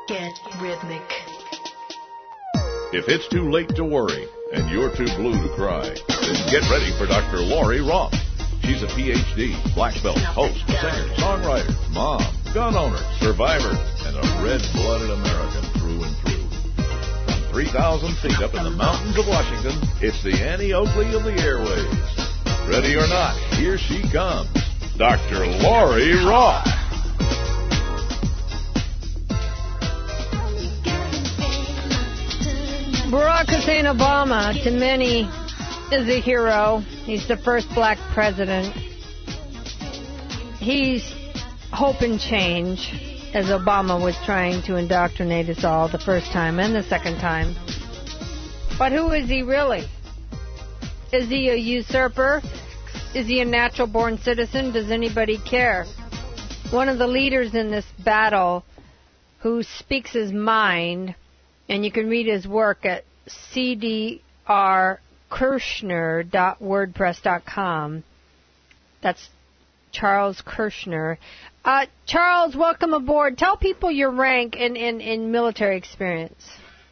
Get rhythmic. If it's too late to worry and you're too blue to cry, then get ready for Dr. Lori Roth. She's a PhD, black belt, host, singer, songwriter, mom, gun owner, survivor, and a red-blooded American through and through. From 3,000 feet up in the mountains of Washington, it's the Annie Oakley of the airwaves. Ready or not, here she comes, Dr. Lori Roth. Barack Hussein Obama, to many, is a hero. He's the first black president. He's hope and change, as Obama was trying to indoctrinate us all the first time and the second time. But who is he really? Is he a usurper? Is he a natural-born citizen? Does anybody care? One of the leaders in this battle who speaks his mind, and you can read his work at cdrkirschner.wordpress.com. That's Charles Kirschner. Charles, welcome aboard. Tell people your rank in military experience.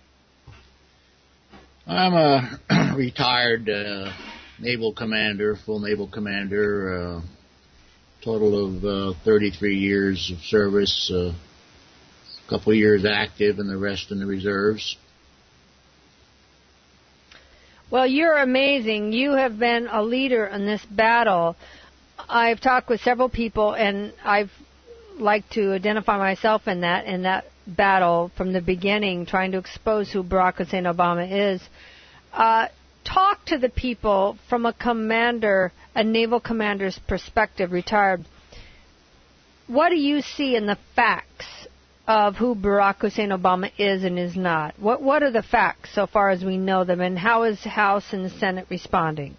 I'm a retired naval commander, full naval commander, total of 33 years of service, a couple years active and the rest in the reserves. Well, you're amazing. You have been a leader in this battle. I've talked with several people, and I've liked to identify myself in that battle from the beginning, trying to expose who Barack Hussein Obama is. Talk to the people from a naval commander's perspective, retired. What do you see in the facts of who Barack Hussein Obama is and is not? What are the facts so far as we know them, and how is the House and the Senate responding?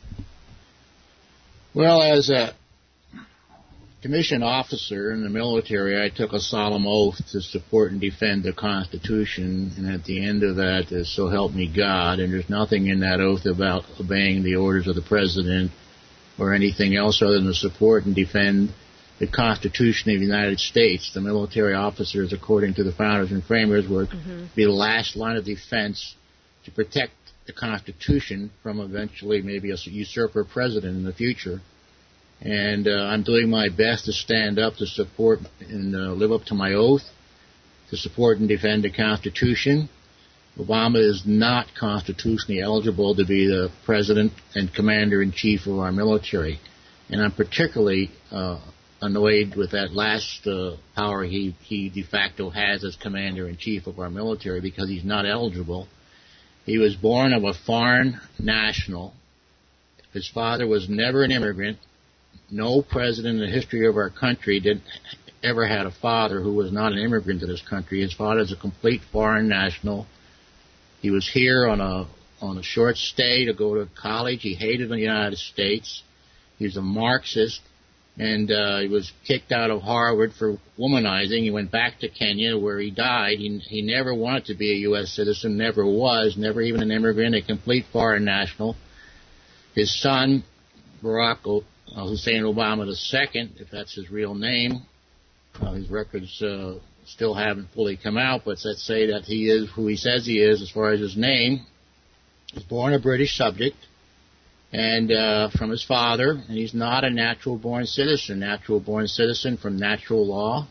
Well, as a commissioned officer in the military, I took a solemn oath to support and defend the Constitution, and at the end of that, so help me God, and there's nothing in that oath about obeying the orders of the President or anything else other than to support and defend the Constitution of the United States. The military officers, according to the founders and framers, would be the last line of defense to protect the Constitution from eventually maybe a usurper president in the future. And I'm doing my best to stand up to support and live up to my oath, to support and defend the Constitution. Obama is not constitutionally eligible to be the president and commander-in-chief of our military. And I'm particularly annoyed with that last power he de facto has as commander-in-chief of our military, because he's not eligible. He was born of a foreign national. His father was never an immigrant. No president in the history of our country ever had a father who was not an immigrant to this country. His father is a complete foreign national. He was here on a short stay to go to college. He hated the United States. He was a Marxist, and he was kicked out of Harvard for womanizing. He went back to Kenya, where he died. He never wanted to be a U.S. citizen, never was, never even an immigrant, a complete foreign national. His son, Barack Hussein Obama II, if that's his real name, his records still haven't fully come out, but let's say that he is who he says he is as far as his name. He was born a British subject, and from his father, and he's not a natural-born citizen. Natural-born citizen from natural law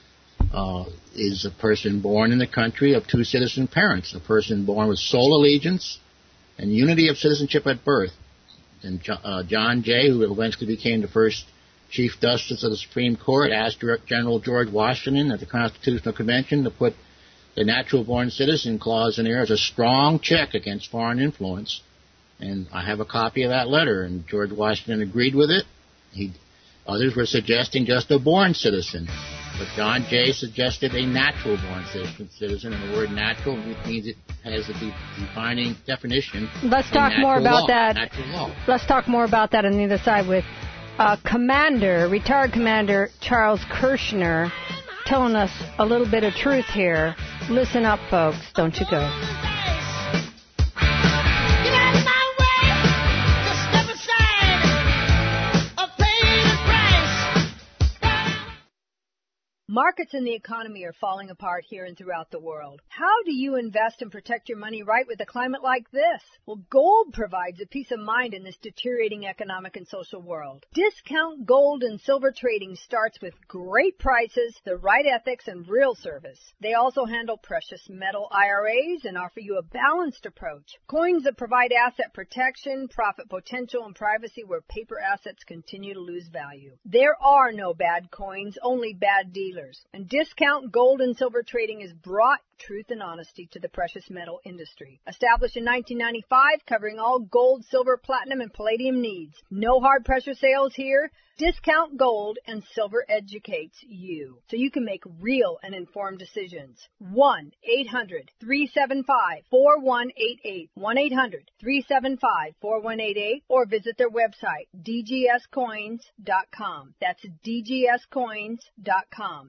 is a person born in the country of two citizen parents, a person born with sole allegiance and unity of citizenship at birth. And John Jay, who eventually became the first Chief Justice of the Supreme Court, asked General George Washington at the Constitutional Convention to put the natural-born citizen clause in there as a strong check against foreign influence. And I have a copy of that letter, and George Washington agreed with it. Others were suggesting just a born citizen, but John Jay suggested a natural-born citizen, and the word natural means it has a defining definition. Let's talk more about that. Natural law. Let's talk more about that on the other side with retired Commander Charles Kirschner, telling us a little bit of truth here. Listen up, folks. Don't you go. Markets and the economy are falling apart here and throughout the world. How do you invest and protect your money right with a climate like this? Well, gold provides a peace of mind in this deteriorating economic and social world. Discount Gold and Silver Trading starts with great prices, the right ethics, and real service. They also handle precious metal IRAs and offer you a balanced approach. Coins that provide asset protection, profit potential, and privacy where paper assets continue to lose value. There are no bad coins, only bad dealers. And Discount Gold and Silver Trading has brought truth and honesty to the precious metal industry. Established in 1995, covering all gold, silver, platinum, and palladium needs. No hard pressure sales here. Discount Gold and Silver educates you so you can make real and informed decisions. 1-800-375-4188. 1-800-375-4188 or visit their website, dgscoins.com. That's dgscoins.com.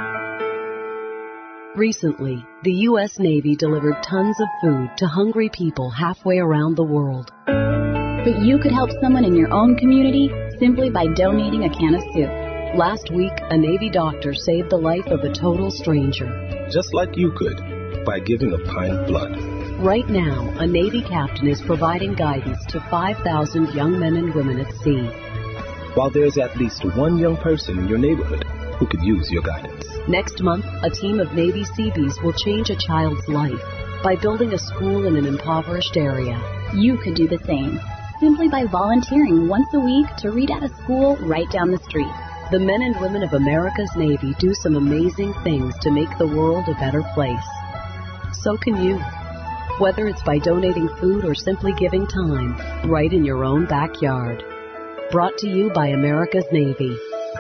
Recently, the U.S. Navy delivered tons of food to hungry people halfway around the world. But you could help someone in your own community simply by donating a can of soup. Last week, a Navy doctor saved the life of a total stranger. Just like you could, by giving a pint of blood. Right now, a Navy captain is providing guidance to 5,000 young men and women at sea. While there's at least one young person in your neighborhood who could use your guidance. Next month, a team of Navy Seabees will change a child's life by building a school in an impoverished area. You could do the same, simply by volunteering once a week to read at a school right down the street. The men and women of America's Navy do some amazing things to make the world a better place. So can you. Whether it's by donating food or simply giving time, right in your own backyard. Brought to you by America's Navy.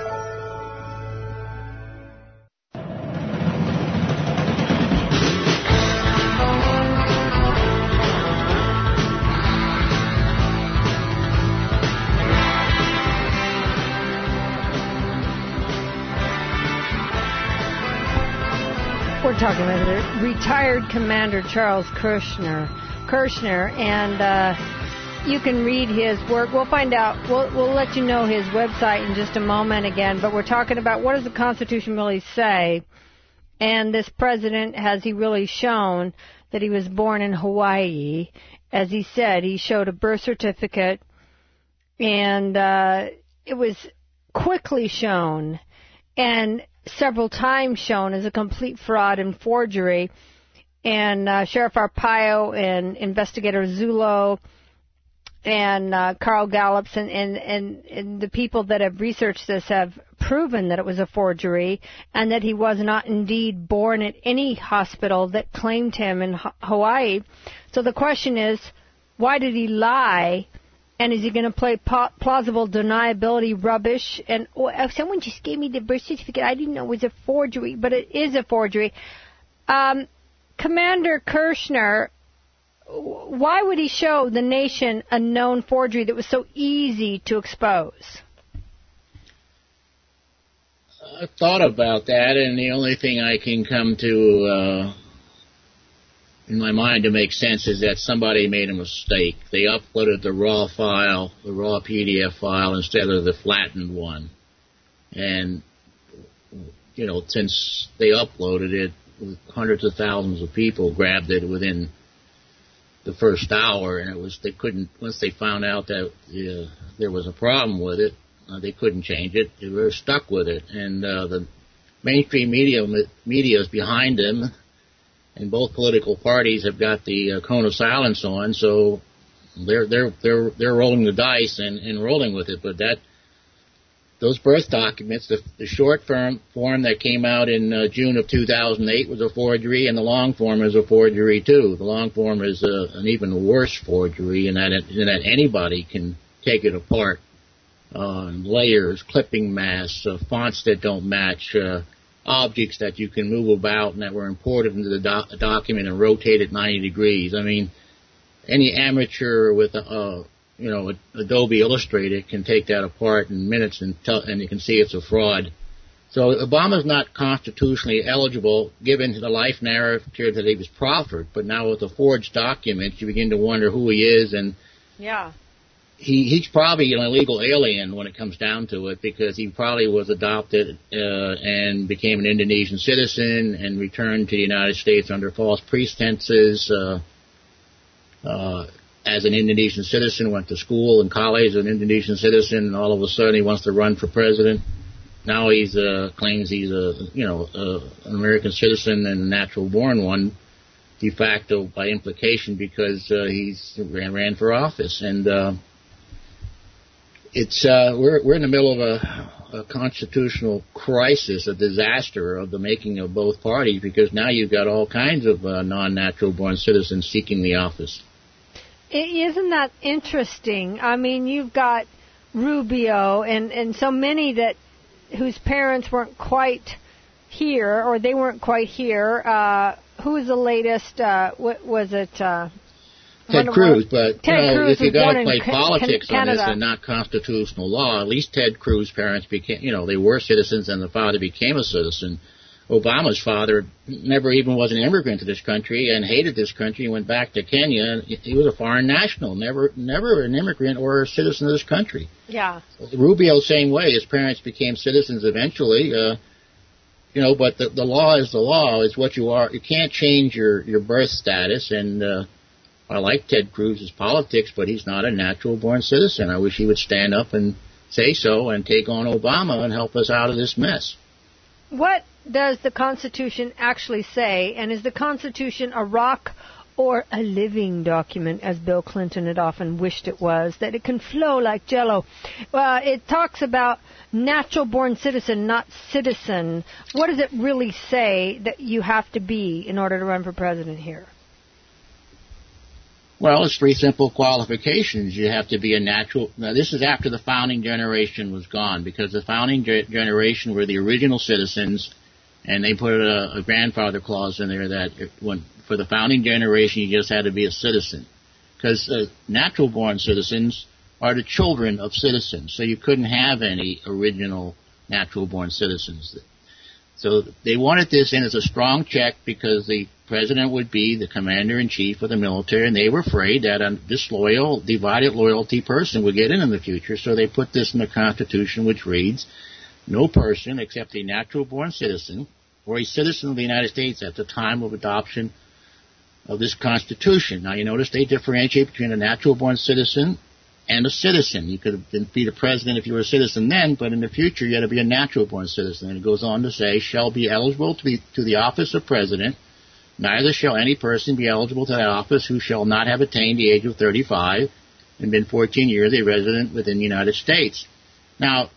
We're talking about retired Commander Charles Kirshner, and you can read his work. We'll find out. We'll let you know his website in just a moment again. But we're talking about what does the Constitution really say, and this president, has he really shown that he was born in Hawaii? As he said, he showed a birth certificate, and it was quickly shown and several times shown as a complete fraud and forgery. And Sheriff Arpaio and Investigator Zullo and Carl Gallups and the people that have researched this have proven that it was a forgery and that he was not indeed born at any hospital that claimed him in Hawaii. So the question is, why did he lie? And is he going to play plausible deniability rubbish? And someone just gave me the birth certificate. I didn't know it was a forgery, but it is a forgery. Commander Kirshner, why would he show the nation a known forgery that was so easy to expose? I thought about that, and the only thing I can come to in my mind to make sense is that somebody made a mistake. They uploaded the raw file, the raw PDF file, instead of the flattened one. And, since they uploaded it, hundreds of thousands of people grabbed it within the first hour, and they couldn't, once they found out that there was a problem with it, they couldn't change it. They were stuck with it. And the mainstream media is behind them. And both political parties have got the cone of silence on, so they're rolling the dice and rolling with it. But those birth documents, the short form that came out in June of 2008 was a forgery, and the long form is a forgery too. The long form is an even worse forgery in that anybody can take it apart. Layers, clipping masks, fonts that don't match. Objects that you can move about and that were imported into the document and rotated 90 degrees. I mean, any amateur with Adobe Illustrator can take that apart in minutes and you can see it's a fraud. So Obama's not constitutionally eligible given the life narrative that he was proffered. But now with the forged documents, you begin to wonder who he is and yeah. he's probably an illegal alien when it comes down to it, because he probably was adopted and became an Indonesian citizen and returned to the United States under false pretenses as an Indonesian citizen, went to school and college as an Indonesian citizen, and all of a sudden he wants to run for president. Now he's claims he's an American citizen and a natural born one, de facto by implication, because he's ran for office. And we're in the middle of a constitutional crisis, a disaster of the making of both parties, because now you've got all kinds of non-natural born citizens seeking the office. Isn't that interesting? I mean, you've got Rubio and so many that whose parents weren't quite here, or they weren't quite here. Who was the latest? What was it? Ted Cruz. But Cruz, if you're going to play politics on this Canada. and not constitutional law, at least Ted Cruz's parents became, they were citizens, and the father became a citizen. Obama's father never even was an immigrant to this country and hated this country and went back to Kenya. And he was a foreign national, never an immigrant or a citizen of this country. Yeah. Rubio, same way. His parents became citizens eventually. But the law is the law. It's what you are. You can't change your birth status. And I like Ted Cruz's politics, but he's not a natural-born citizen. I wish he would stand up and say so and take on Obama and help us out of this mess. What does the Constitution actually say? And is the Constitution a rock or a living document, as Bill Clinton had often wished it was, that it can flow like Jell-O? Well, it talks about natural-born citizen, not citizen. What does it really say that you have to be in order to run for president here? Well, it's 3 simple qualifications. You have to be a natural. Now, this is after the founding generation was gone, because the founding generation were the original citizens, and they put a grandfather clause in there that for the founding generation, you just had to be a citizen. Because natural-born citizens are the children of citizens, so you couldn't have any original natural-born citizens. So they wanted this in as a strong check, because the president would be the commander-in-chief of the military, and they were afraid that a disloyal, divided loyalty person would get in the future. So they put this in the Constitution, which reads, no person except a natural-born citizen or a citizen of the United States at the time of adoption of this Constitution. Now, you notice they differentiate between a natural-born citizen and a citizen. You could be the president if you were a citizen then, but in the future you had to be a natural-born citizen. And it goes on to say, shall be eligible to the office of president. Neither shall any person be eligible to that office who shall not have attained the age of 35 and been 14 years a resident within the United States. Now,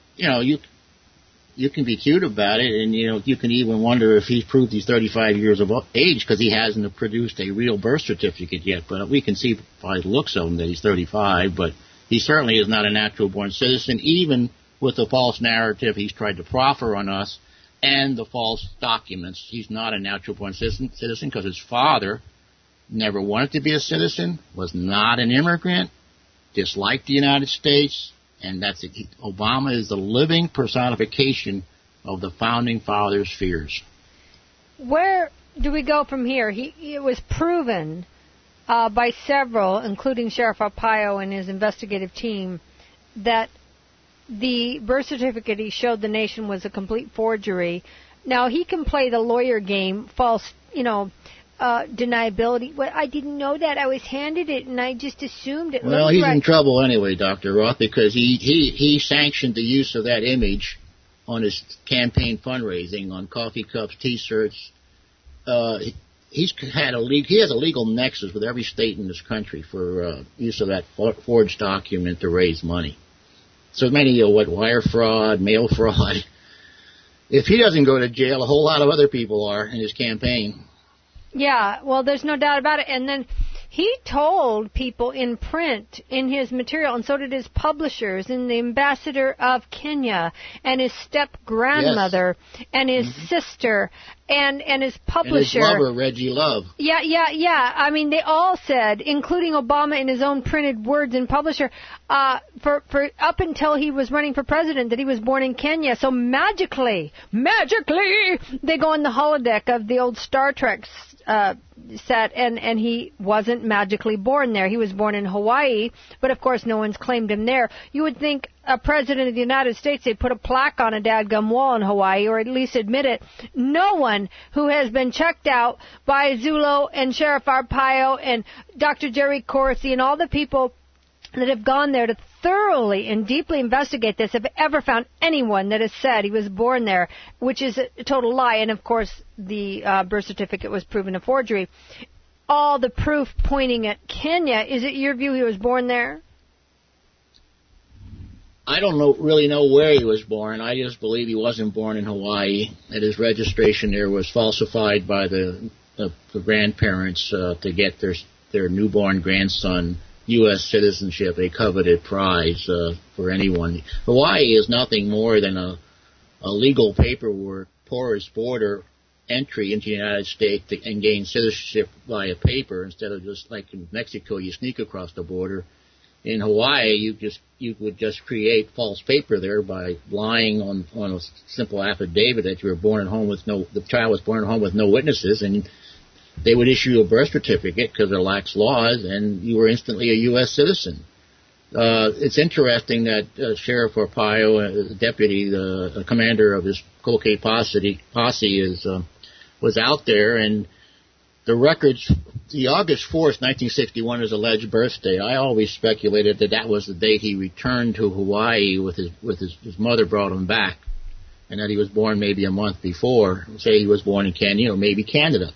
you can be cute about it, and you can even wonder if he's proved he's 35 years of age, because he hasn't produced a real birth certificate yet. But we can see by the looks of him that he's 35, but he certainly is not a natural-born citizen, even with the false narrative he's tried to proffer on us and the false documents. He's not a natural-born citizen because his father never wanted to be a citizen, was not an immigrant, disliked the United States, and that's it. Obama is the living personification of the Founding Fathers' fears. Where do we go from here? It was proven by several, including Sheriff Arpaio and his investigative team, that the birth certificate he showed the nation was a complete forgery. Now, he can play the lawyer game, false, deniability. Well, I didn't know that. I was handed it, and I just assumed it. Well, he's right. in trouble anyway, Dr. Roth, because he sanctioned the use of that image on his campaign fundraising, on coffee cups, T-shirts. He has a legal nexus with every state in this country for use of that forged document to raise money. So many wire fraud, mail fraud. If he doesn't go to jail, a whole lot of other people are in his campaign. Yeah, well, there's no doubt about it. And then he told people in print, in his material, and so did his publishers, and the ambassador of Kenya, and his step-grandmother, and his sister, and his publisher. And his lover, Reggie Love. Yeah. I mean, they all said, including Obama in his own printed words and publisher, for up until he was running for president, that he was born in Kenya. So magically, they go on the holodeck of the old Star Trek set, and he wasn't magically born there. He was born in Hawaii, but of course no one's claimed him there. You would think a president of the United States, they'd put a plaque on a dadgum wall in Hawaii, or at least admit it. No one who has been checked out by Zulo and Sheriff Arpaio and Dr. Jerry Corsi and all the people that have gone there to thoroughly and deeply investigate this have ever found anyone that has said he was born there, which is a total lie. And, of course, the birth certificate was proven a forgery. All the proof pointing at Kenya. Is it your view he was born there? I don't really know where he was born. I just believe he wasn't born in Hawaii, that his registration there was falsified by the grandparents to get their newborn grandson U.S. citizenship, a coveted prize for anyone. Hawaii is nothing more than a legal paperwork, porous border entry into the United States and gain citizenship via paper instead of just like in Mexico, you sneak across the border. In Hawaii, you would just create false paper there by lying on a simple affidavit that you were born at home the child was born at home with no witnesses, and they would issue a birth certificate because it lacks laws, and you were instantly a U.S. citizen. It's interesting that Sheriff Arpaio, the deputy, the commander of his Cold Case posse was out there, and the records, the August 4th, 1961, his alleged birthday. I always speculated that was the date he returned to Hawaii with his mother brought him back, and that he was born maybe a month before. Say he was born in Kenya or maybe Canada.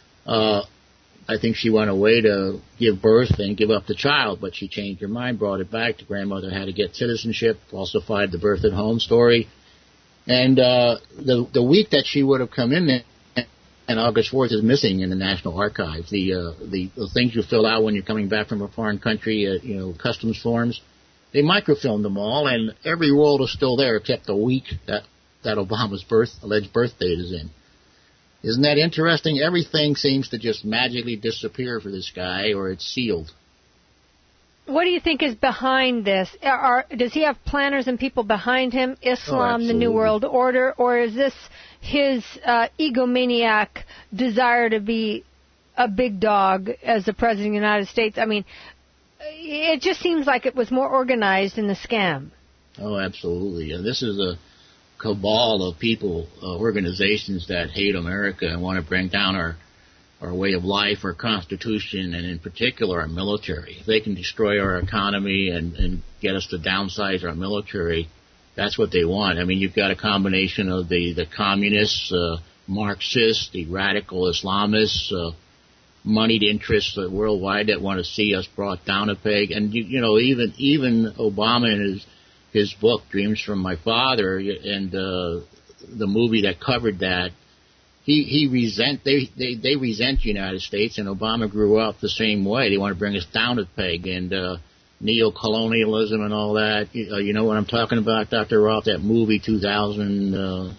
I think she went away to give birth and give up the child, but she changed her mind, brought it back. The grandmother had to get citizenship, falsified the birth at home story. And the week that she would have come in there, and August 4th is missing in the National Archives. The things you fill out when you're coming back from a foreign country, customs forms, they microfilmed them all, and every roll is still there except the week that Obama's alleged birth date is in. Isn't that interesting? Everything seems to just magically disappear for this guy, or it's sealed. What do you think is behind this? Does he have planners and people behind him? Islam, the New World Order, or is this his egomaniac desire to be a big dog as the President of the United States? I mean, it just seems like it was more organized in the scam. Oh, absolutely. And this is a cabal of people, organizations that hate America and want to bring down our way of life, our Constitution, and in particular our military. If they can destroy our economy and get us to downsize our military, that's what they want. I mean, you've got a combination of the communists, Marxists, the radical Islamists, moneyed interests worldwide that want to see us brought down a peg. And, even Obama in his book, Dreams from My Father, and the movie that covered that, they resent the United States, and Obama grew up the same way. They want to bring us down a peg, and neo-colonialism and all that. You know what I'm talking about, Dr. Roth? That movie 2000.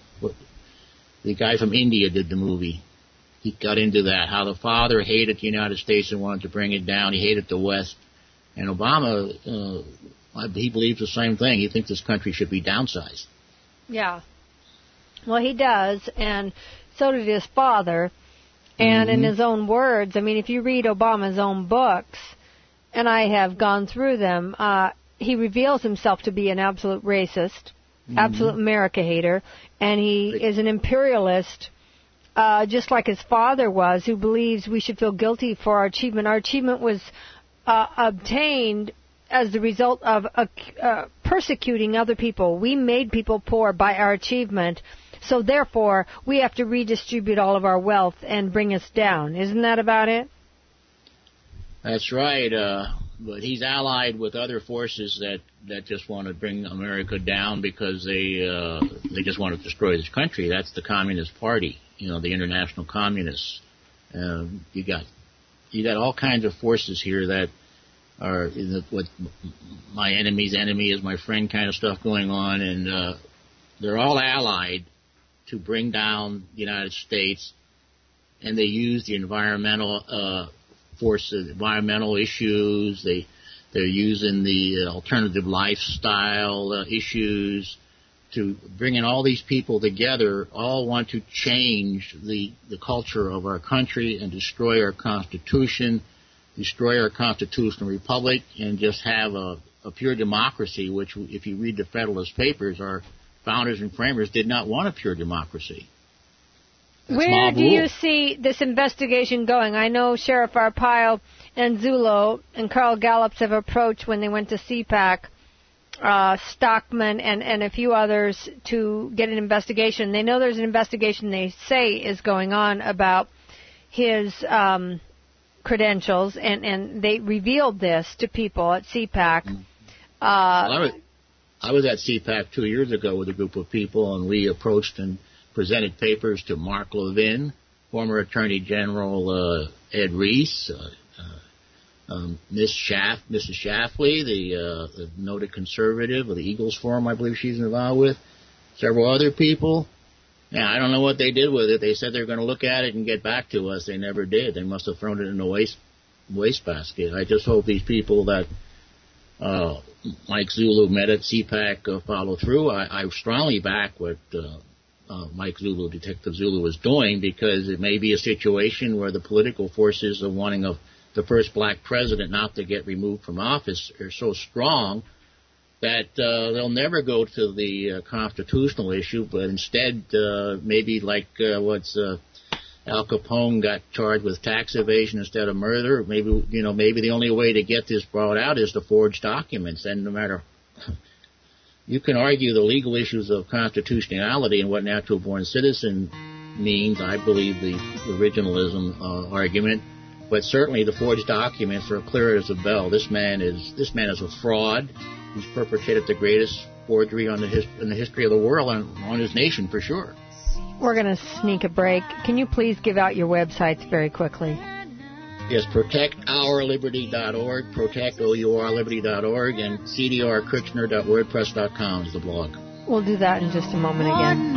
The guy from India did the movie. He got into that, how the father hated the United States and wanted to bring it down. He hated the West, and Obama, he believes the same thing. He thinks this country should be downsized. Yeah. Well, he does, and so did his father. And in his own words, I mean, if you read Obama's own books, and I have gone through them, he reveals himself to be an absolute racist, absolute America hater, and he is an imperialist, just like his father was, who believes we should feel guilty for our achievement. Our achievement was obtained as the result of persecuting other people. We made people poor by our achievement. So therefore, we have to redistribute all of our wealth and bring us down. Isn't that about it? That's right. But he's allied with other forces that just want to bring America down because they just want to destroy this country. That's the Communist Party, the international communists. You got all kinds of forces here that are what my enemy's enemy is my friend kind of stuff going on, and they're all allied to bring down the United States, and they use the environmental forces, environmental issues. They're using the alternative lifestyle issues to bringing all these people together, all want to change the culture of our country and destroy our Constitution, destroy our constitutional republic, and just have a pure democracy, which, if you read the Federalist Papers, our founders and framers did not want a pure democracy. That's Where do you rule. see this investigation going? I know Sheriff Arpaio and Zullo and Carl Gallups have approached when they went to CPAC, Stockman and a few others to get an investigation. They know there's an investigation they say is going on about his credentials, and they revealed this to people at CPAC. I was at CPAC 2 years ago with a group of people, and we approached and presented papers to Mark Levin, former Attorney General Ed Reese, Mrs. Shafley, the noted conservative of the Eagles Forum, I believe she's involved with, several other people. Yeah, I don't know what they did with it. They said they were going to look at it and get back to us. They never did. They must have thrown it in the wastebasket. I just hope these people that Mike Zulu met at CPAC follow through. I strongly back what Mike Zulu, Detective Zulu, is doing, because it may be a situation where the political forces of wanting the first black president not to get removed from office are so strong that they'll never go to the constitutional issue, but instead maybe like what's Al Capone got charged with tax evasion instead of murder. Maybe the only way to get this brought out is to forge documents. And no matter, you can argue the legal issues of constitutionality and what natural born citizen means. I believe the originalism argument, but certainly the forged documents are clear as a bell. This man is a fraud. He's perpetrated the greatest forgery in the history of the world on his nation, for sure. We're going to sneak a break. Can you please give out your websites very quickly? Yes, protectourliberty.org, protectourliberty.org, and cdrkirchner.wordpress.com is the blog. We'll do that in just a moment again.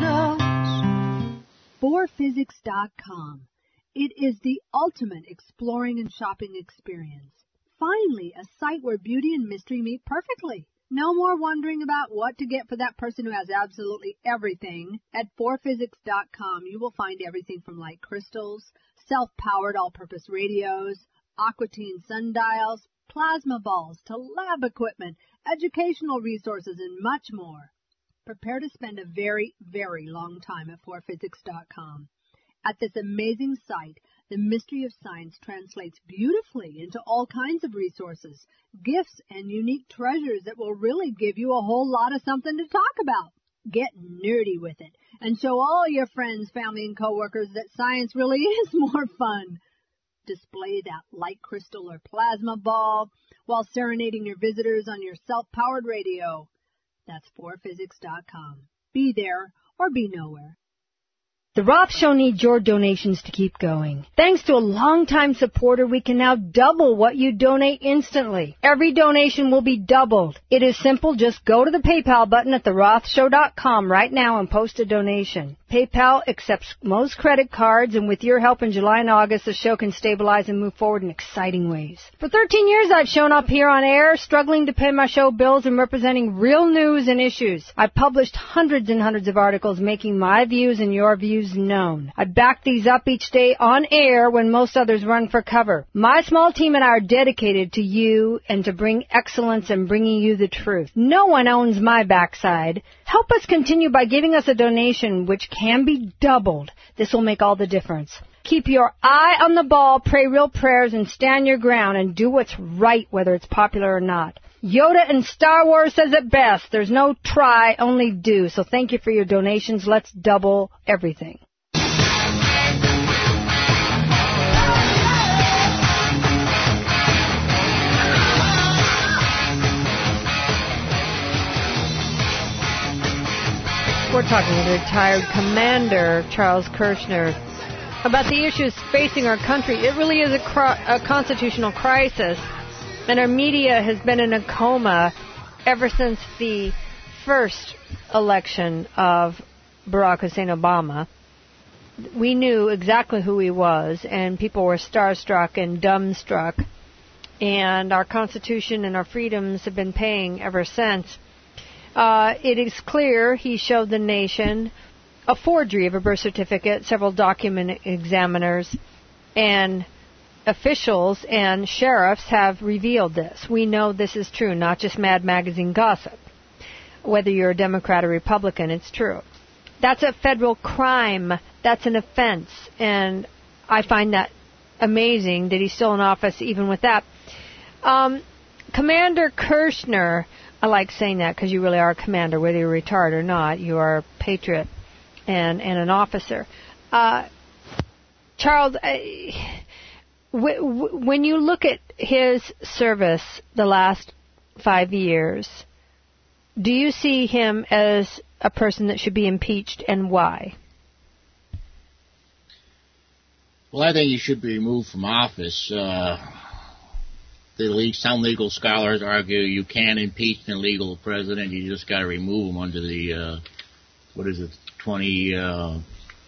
forphysics.com. It is the ultimate exploring and shopping experience. Finally, a site where beauty and mystery meet perfectly. No more wondering about what to get for that person who has absolutely everything. At forphysics.com, you will find everything from light crystals, self-powered all-purpose radios, Aquatine sundials, plasma balls, to lab equipment, educational resources, and much more. Prepare to spend a very, very long time at forphysics.com. At this amazing site, the mystery of science translates beautifully into all kinds of resources, gifts, and unique treasures that will really give you a whole lot of something to talk about. Get nerdy with it and show all your friends, family, and coworkers that science really is more fun. Display that light crystal or plasma ball while serenading your visitors on your self-powered radio. That's forphysics.com. Be there or be nowhere. The Roth Show needs your donations to keep going. Thanks to a longtime supporter, we can now double what you donate instantly. Every donation will be doubled. It is simple. Just go to the PayPal button at therothshow.com right now and post a donation. PayPal accepts most credit cards, and with your help in July and August, the show can stabilize and move forward in exciting ways. For 13 years, I've shown up here on air, struggling to pay my show bills and representing real news and issues. I've published hundreds and hundreds of articles making my views and your views known. I back these up each day on air when most others run for cover. My small team and I are dedicated to you and to bring excellence and bringing you the truth. No one owns my backside. Help us continue by giving us a donation, which can be doubled. This will make all the difference. Keep your eye on the ball, pray real prayers, and stand your ground and do what's right, whether it's popular or not. Yoda in Star Wars says it best. There's no try, only do. So thank you for your donations. Let's double everything. We're talking with retired Commander Charles Kirchner about the issues facing our country. It really is a constitutional crisis, and our media has been in a coma ever since the first election of Barack Hussein Obama. We knew exactly who he was, and people were starstruck and dumbstruck, and our Constitution and our freedoms have been paying ever since. It is clear he showed the nation a forgery of a birth certificate. Several document examiners and officials and sheriffs have revealed this. We know this is true, not just Mad Magazine gossip. Whether you're a Democrat or Republican, it's true. That's a federal crime. That's an offense. And I find that amazing that he's still in office even with that. Commander Kirshner, I like saying that because you really are a commander, whether you're retired or not. You are a patriot and an officer. Charles, when you look at his service the last 5 years, do you see him as a person that should be impeached, and why? Well, I think he should be removed from office. Some legal scholars argue you can't impeach an illegal president. You just got to remove him under the, 20, I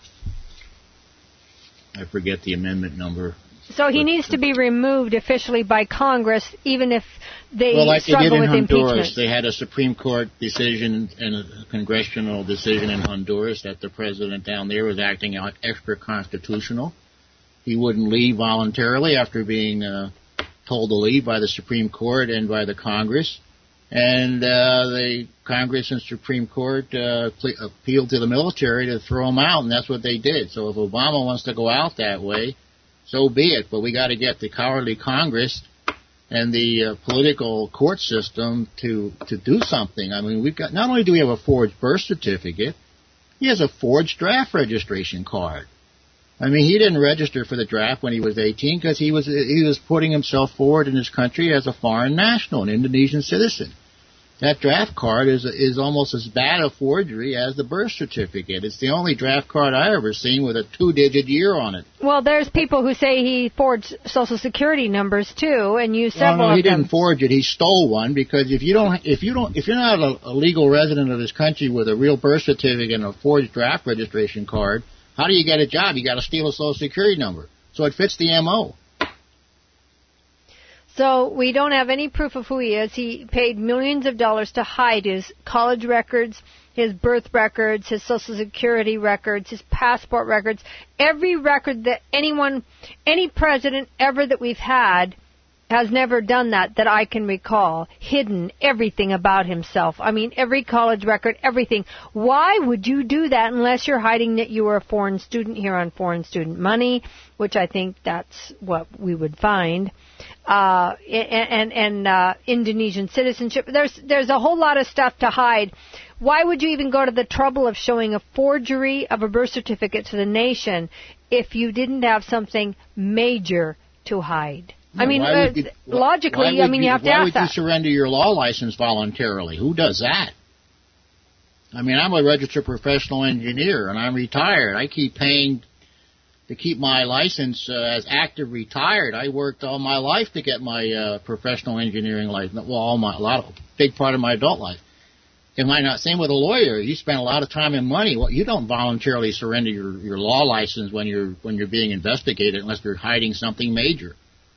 forget the amendment number. So he needs to be removed officially by Congress, even if they like struggle they did in with Honduras. impeachment. They had a Supreme Court decision and a congressional decision in Honduras that the president down there was acting out extra constitutional. He wouldn't leave voluntarily after being told to leave by the Supreme Court and by the Congress. And the Congress and Supreme Court appealed to the military to throw him out, and that's what they did. So if Obama wants to go out that way, so be it. But we got to get the cowardly Congress and the political court system to do something. I mean, not only do we have a forged birth certificate, he has a forged draft registration card. I mean, he didn't register for the draft when he was 18 because he was putting himself forward in his country as a foreign national, an Indonesian citizen. That draft card is almost as bad a forgery as the birth certificate. It's the only draft card I ever seen with a 2-digit year on it. Well, there's people who say he forged Social Security numbers too, and used several of them. No, he didn't forge it. He stole one because if you're not a legal resident of this country with a real birth certificate and a forged draft registration card, how do you get a job? You got to steal a Social Security number. So it fits the MO. So we don't have any proof of who he is. He paid millions of dollars to hide his college records, his birth records, his Social Security records, his passport records, every record that any president ever that we've had has never done that I can recall, hidden everything about himself. I mean, every college record, everything. Why would you do that unless you're hiding that you were a foreign student here on foreign student money, which I think that's what we would find, and Indonesian citizenship. There's a whole lot of stuff to hide. Why would you even go to the trouble of showing a forgery of a birth certificate to the nation if you didn't have something major to hide? I mean, logically, you have to ask that. Why would you surrender your law license voluntarily? Who does that? I mean, I'm a registered professional engineer, and I'm retired. I keep paying to keep my license as active retired. I worked all my life to get my professional engineering license. Well, big part of my adult life. Am I not? Same with a lawyer. You spend a lot of time and money. Well, you don't voluntarily surrender your law license when you're being investigated unless you're hiding something major.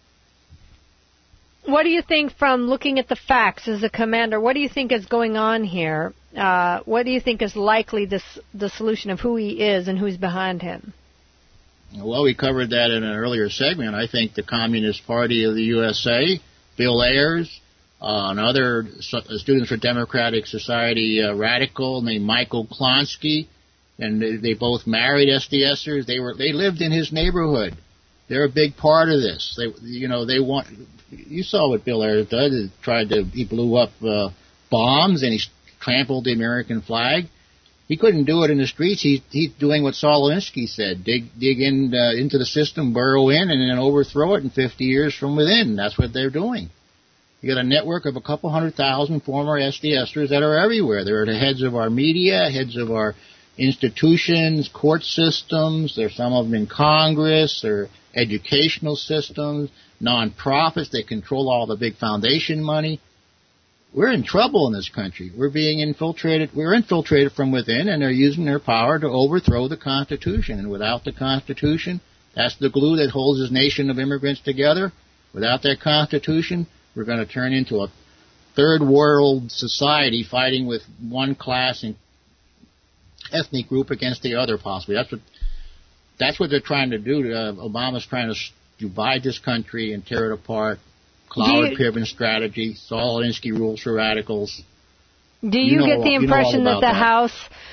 What do you think from looking at the facts as a commander? What do you think is going on here? What do you think is likely the solution of who he is and who's behind him? Well, we covered that in an earlier segment. I think the Communist Party of the USA, Bill Ayers, another Students for Democratic Society radical named Michael Klonsky, and they both married SDSers. They lived in his neighborhood. They're a big part of this. They want. You saw what Bill Ayers did. He blew up bombs and he trampled the American flag. He couldn't do it in the streets. He's doing what Saul Alinsky said: dig into the system, burrow in, and then overthrow it in 50 years from within. That's what they're doing. You got a network of a couple 100,000 former SDSers that are everywhere. They're the heads of our media, heads of our institutions, court systems. There's some of them in Congress. They're educational systems, non-profits. They control all the big foundation money. We're in trouble in this country. We're being infiltrated. We're infiltrated from within, and they're using their power to overthrow the Constitution. And without the Constitution, that's the glue that holds this nation of immigrants together. Without that Constitution, we're going to turn into third world society fighting with one class and ethnic group against the other, possibly. That's what they're trying to do. Obama's trying to divide this country and tear it apart. Cloud Piven strategy, Saul Alinsky rules for radicals. Do you get the impression that the House,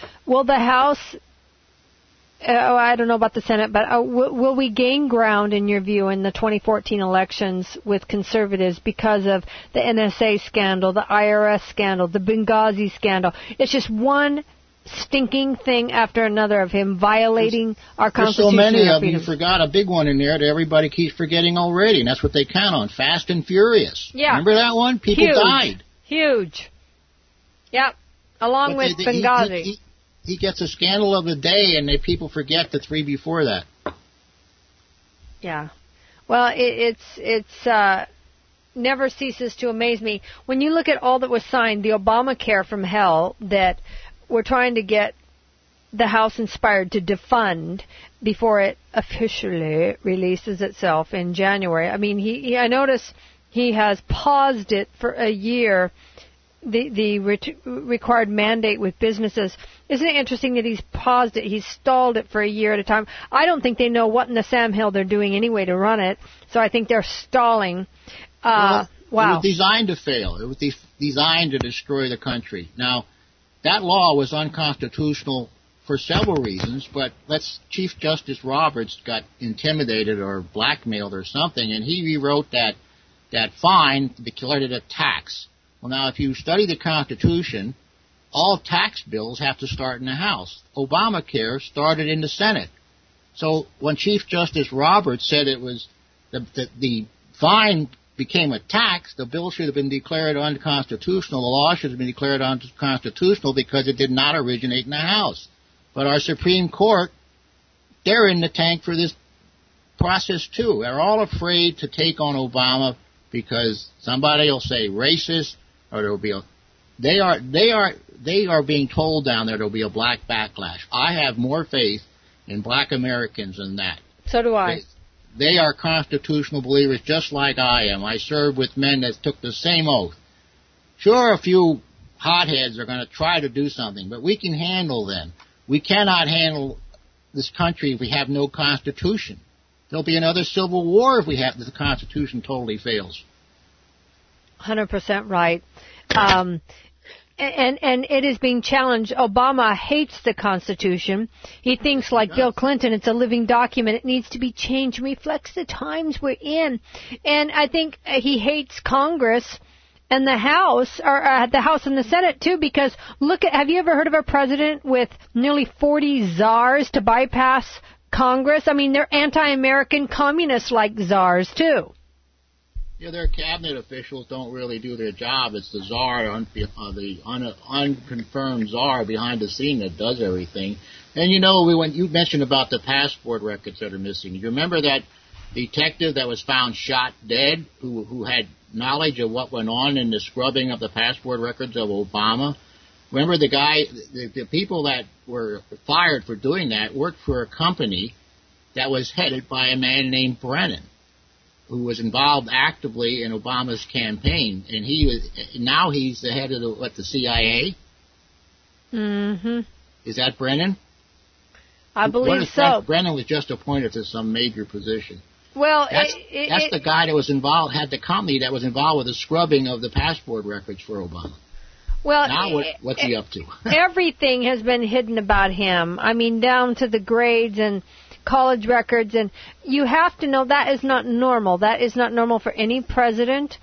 I don't know about the Senate, but will we gain ground, in your view, in the 2014 elections with conservatives because of the NSA scandal, the IRS scandal, the Benghazi scandal? It's just one stinking thing after another of him violating our Constitution. There's so many of them. You forgot a big one in there that everybody keeps forgetting already, and that's what they count on, Fast and Furious. Yeah. Remember that one? People died. Huge. Yep. Along with Benghazi. He gets a scandal of the day, and people forget the three before that. Yeah. Well, it's never ceases to amaze me. When you look at all that was signed, the Obamacare from hell that we're trying to get the House inspired to defund before it officially releases itself in January. I mean, I notice he has paused it for a year, the required mandate with businesses. Isn't it interesting that he's paused it? He's stalled it for a year at a time. I don't think they know what in the Sam Hill they're doing anyway to run it, so I think they're stalling. Wow. It was designed to fail. It was designed to destroy the country. Now, that law was unconstitutional for several reasons, but Chief Justice Roberts got intimidated or blackmailed or something, and he rewrote that fine, declared it a tax. Well, now, if you study the Constitution, all tax bills have to start in the House. Obamacare started in the Senate. So when Chief Justice Roberts said it was the fine became a tax, the bill should have been declared unconstitutional. The law should have been declared unconstitutional because it did not originate in the House. But our Supreme Court, they're in the tank for this process too. They're all afraid to take on Obama because somebody will say racist, or there will be they are being told down there will be a black backlash. I have more faith in black Americans than that. So do I. They are constitutional believers just like I am. I served with men that took the same oath. Sure, a few hotheads are going to try to do something, but we can handle them. We cannot handle this country if we have no Constitution. There'll be another civil war if the Constitution totally fails. 100% right. And it is being challenged. Obama hates the Constitution. He thinks, like Bill Clinton, it's a living document. It needs to be changed and reflects the times we're in. And I think he hates Congress and the House, or the House and the Senate, too, because have you ever heard of a president with nearly 40 czars to bypass Congress? I mean, they're anti-American communists-like czars, too. Yeah, their cabinet officials don't really do their job. It's the czar, the unconfirmed czar behind the scene that does everything. And when you mentioned about the passport records that are missing, you remember that detective that was found shot dead, who had knowledge of what went on in the scrubbing of the passport records of Obama? Remember the guy, the people that were fired for doing that worked for a company that was headed by a man named Brennan, who was involved actively in Obama's campaign, and now he's the head of the CIA? Mm-hmm. Is that Brennan? I believe so. Brennan was just appointed to some major position. Well, that's the guy that was involved, had the company that was involved with the scrubbing of the passport records for Obama. Well, now what's he up to? Everything has been hidden about him. I mean, down to the grades and college records, and you have to know that is not normal. That is not normal for any president.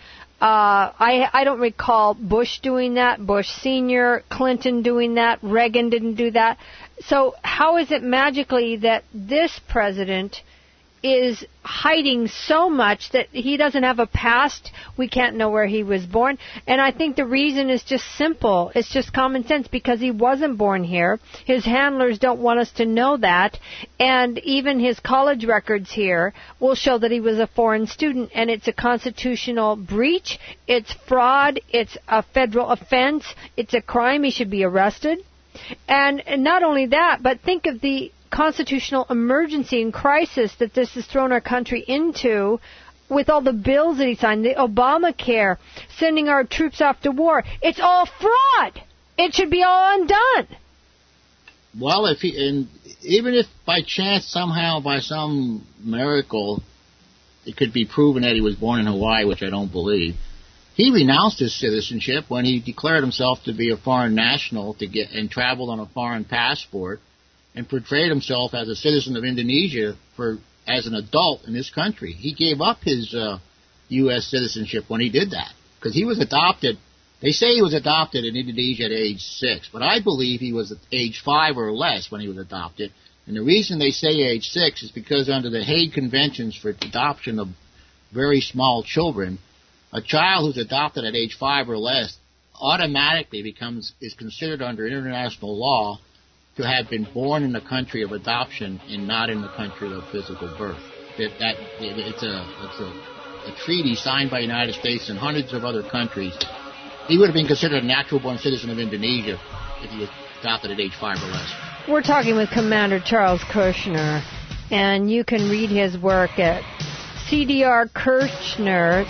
I don't recall Bush doing that, Bush Sr., Clinton doing that, Reagan didn't do that. So how is it magically that this president is hiding so much that he doesn't have a past? We can't know where he was born. And I think the reason is just simple. It's just common sense, because he wasn't born here. His handlers don't want us to know that. And even his college records here will show that he was a foreign student. And it's a constitutional breach. It's fraud. It's a federal offense. It's a crime. He should be arrested. And not only that, but think of the constitutional emergency and crisis that this has thrown our country into with all the bills that he signed, the Obamacare, sending our troops off to war. It's all fraud. It should be all undone. Well, even if by chance, somehow, by some miracle, it could be proven that he was born in Hawaii, which I don't believe, he renounced his citizenship when he declared himself to be a foreign national and traveled on a foreign passport and portrayed himself as a citizen of Indonesia as an adult in this country. He gave up his U.S. citizenship when he did that because he was adopted. They say he was adopted in Indonesia at age 6, but I believe he was at age 5 or less when he was adopted. And the reason they say age 6 is because under the Hague Conventions for adoption of very small children, a child who's adopted at age 5 or less automatically is considered under international law to have been born in the country of adoption and not in the country of physical birth. It's a treaty signed by the United States and hundreds of other countries. He would have been considered a natural-born citizen of Indonesia if he was adopted at age 5 or less. We're talking with Commander Charles Kirchner, and you can read his work at CDR Kirchner,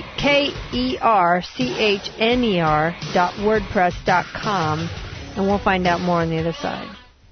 KERCHNER.wordpress.com, and we'll find out more on the other side.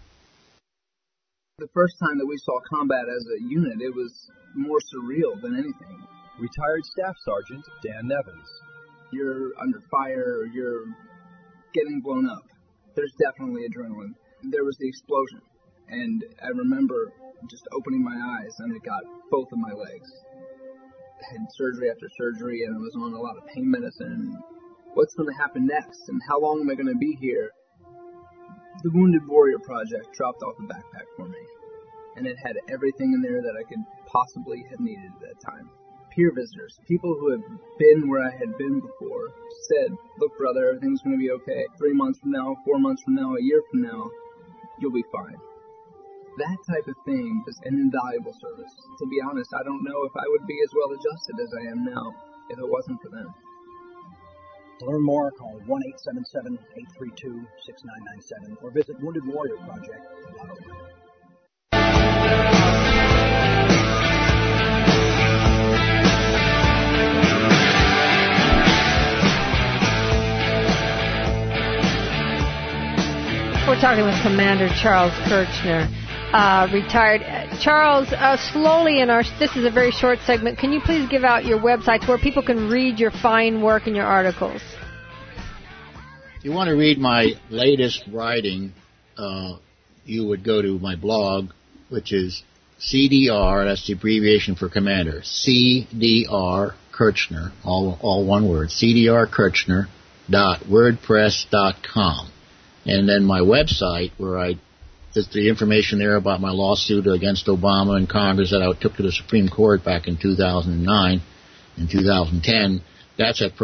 The first time that we saw combat as a unit, it was more surreal than anything. Retired Staff Sergeant Dan Nevins. You're under fire, you're getting blown up. There's definitely adrenaline. There was the explosion, and I remember just opening my eyes, and it got both of my legs. I had surgery after surgery, and I was on a lot of pain medicine. What's going to happen next, and how long am I going to be here? The Wounded Warrior Project dropped off a backpack for me, and it had everything in there that I could possibly have needed at that time. Peer visitors, people who had been where I had been before, said, look, brother, everything's going to be okay. 3 months from now, 4 months from now, a year from now, you'll be fine. That type of thing is an invaluable service. To be honest, I don't know if I would be as well adjusted as I am now if it wasn't for them. To learn more, call 1-877-832-6997 or visit WoundedWarriorProject.org. We're talking with Commander Charles Kirchner, retired. Charles, slowly this is a very short segment. Can you please give out your websites where people can read your fine work and your articles? If you want to read my latest writing, you would go to my blog, which is CDR, that's the abbreviation for Commander, CDR Kirchner, all one word, cdrkirchner.wordpress.com. And then my website, where there's the information there about my lawsuit against Obama and Congress that I took to the Supreme Court back in 2009 and 2010. That's at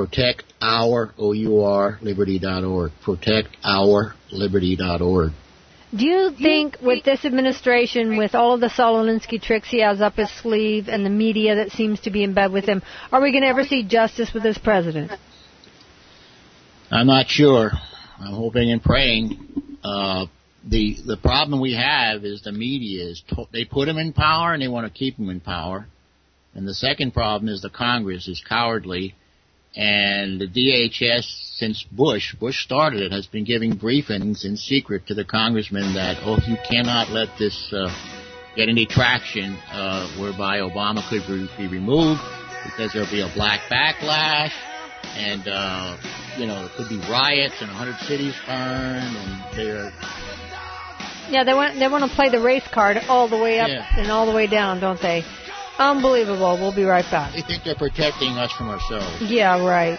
protectourliberty.org, protectourliberty.org. Do you think with this administration, with all of the Saul Alinsky tricks he has up his sleeve and the media that seems to be in bed with him, are we going to ever see justice with this president? I'm not sure. I'm hoping and praying. The problem we have is the media they put him in power and they want to keep him in power. And the second problem is the Congress is cowardly, and the DHS, since Bush started it, has been giving briefings in secret to the congressmen that, you cannot let this get any traction whereby Obama could be removed because there'll be a black backlash. And, there could be riots and 100 cities burned, and they want to play the race card all the way up and all the way down, don't they? Unbelievable. We'll be right back. They think they're protecting us from ourselves. Yeah, right.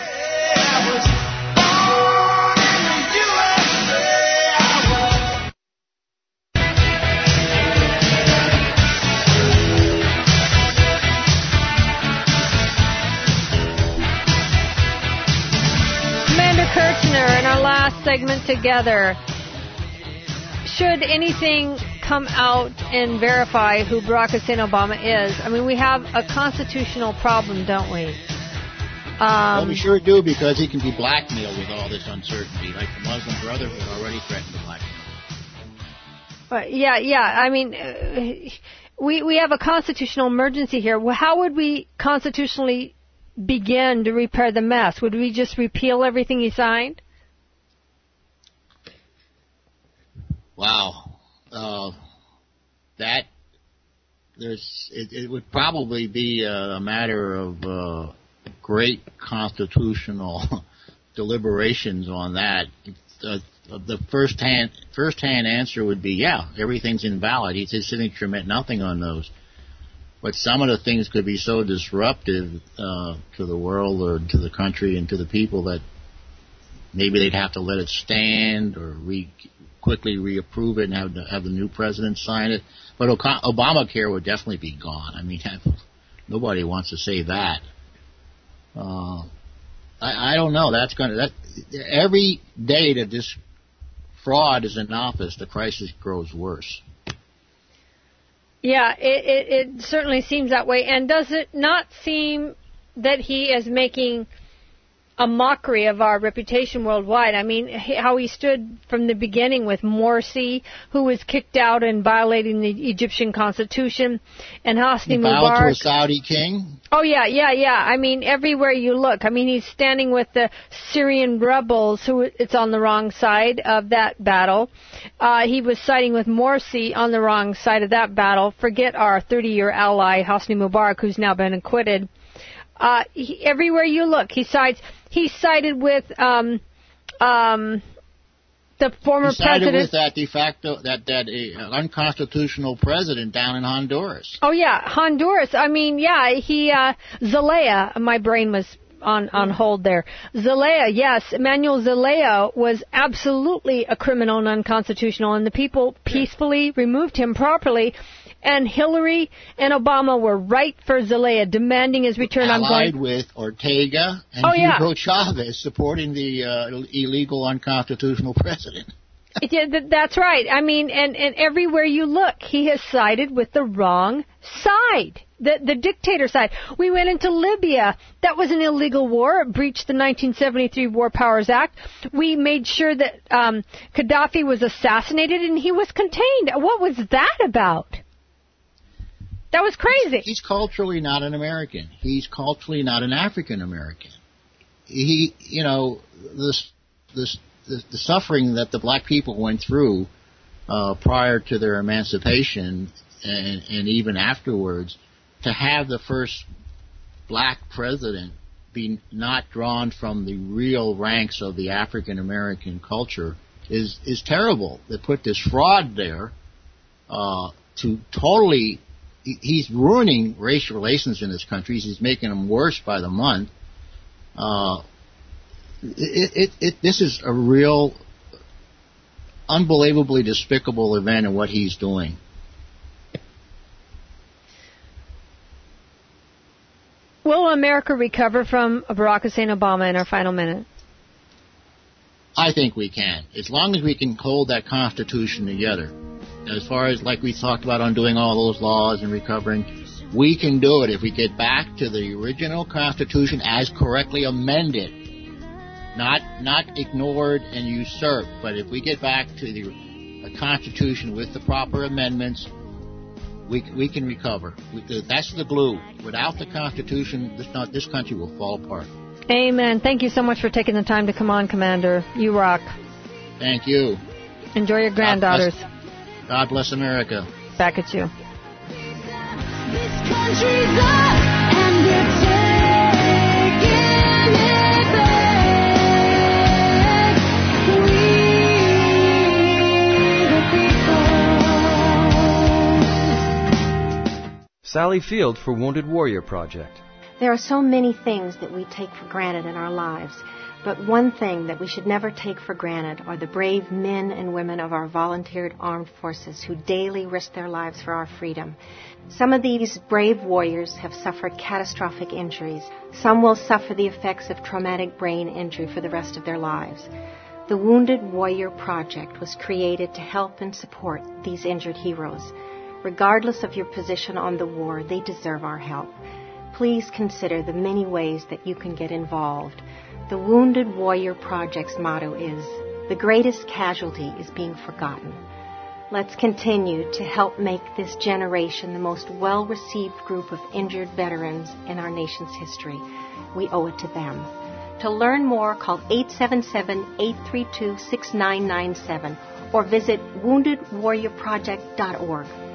Kirchner, in our last segment together, should anything come out and verify who Barack Hussein Obama is? I mean, we have a constitutional problem, don't we? Well, we sure do, because he can be blackmailed with all this uncertainty, like the Muslim Brotherhood already threatened to blackmail. But yeah. I mean, we have a constitutional emergency here. Well, how would we constitutionally begin to repair the mess? Would we just repeal everything he signed? Wow. It would probably be a matter of great constitutional deliberations on that. The first-hand answer would be, yeah, everything's invalid. His signature meant nothing on those. But some of the things could be so disruptive to the world or to the country and to the people that maybe they'd have to let it stand or quickly reapprove it and have the new president sign it. But Obamacare would definitely be gone. I mean, nobody wants to say that. I don't know. Every day that this fraud is in office, the crisis grows worse. Yeah, it certainly seems that way. And does it not seem that he is making a mockery of our reputation worldwide? I mean, how he stood from the beginning with Morsi, who was kicked out and violating the Egyptian constitution, and Hosni Mubarak. Bowed to a Saudi king? Oh, yeah. I mean, everywhere you look. I mean, he's standing with the Syrian rebels, who it's on the wrong side of that battle. He was siding with Morsi on the wrong side of that battle. Forget our 30-year ally, Hosni Mubarak, who's now been acquitted. Everywhere you look, he sides. He sided with the former president. He sided with that de facto, that unconstitutional president down in Honduras. Oh yeah, Honduras. I mean, yeah, Zelaya. My brain was on hold there. Zelaya, yes, Emmanuel Zelaya was absolutely a criminal and unconstitutional, and the people peacefully removed him properly. And Hillary and Obama were right for Zelaya, demanding his return. Allied with Ortega and Hugo Chavez, supporting the illegal, unconstitutional president. That's right. I mean, and everywhere you look, he has sided with the wrong side, the dictator side. We went into Libya. That was an illegal war. It breached the 1973 War Powers Act. We made sure that Gaddafi was assassinated and he was contained. What was that about? That was crazy. He's culturally not an American. He's culturally not an African American. The suffering that the black people went through prior to their emancipation and even afterwards, to have the first black president be not drawn from the real ranks of the African American culture is terrible. They put this fraud there to totally. He's ruining racial relations in this country. He's making them worse by the month. This is a real, unbelievably despicable event in what he's doing. Will America recover from Barack Hussein Obama in our final minute? I think we can, as long as we can hold that Constitution together. As far as, like we talked about, undoing all those laws and recovering, we can do it if we get back to the original Constitution as correctly amended, not ignored and usurped. But if we get back to the Constitution with the proper amendments, we can recover. That's the glue. Without the Constitution, this country will fall apart. Amen. Thank you so much for taking the time to come on, Commander. You rock. Thank you. Enjoy your granddaughters. God bless America. Back at you. This country's up and we're taking it back. We the people. Sally Field for Wounded Warrior Project. There are so many things that we take for granted in our lives. But one thing that we should never take for granted are the brave men and women of our volunteered armed forces who daily risk their lives for our freedom. Some of these brave warriors have suffered catastrophic injuries. Some will suffer the effects of traumatic brain injury for the rest of their lives. The Wounded Warrior Project was created to help and support these injured heroes. Regardless of your position on the war, they deserve our help. Please consider the many ways that you can get involved. The Wounded Warrior Project's motto is, "The greatest casualty is being forgotten." Let's continue to help make this generation the most well-received group of injured veterans in our nation's history. We owe it to them. To learn more, call 877-832-6997 or visit woundedwarriorproject.org.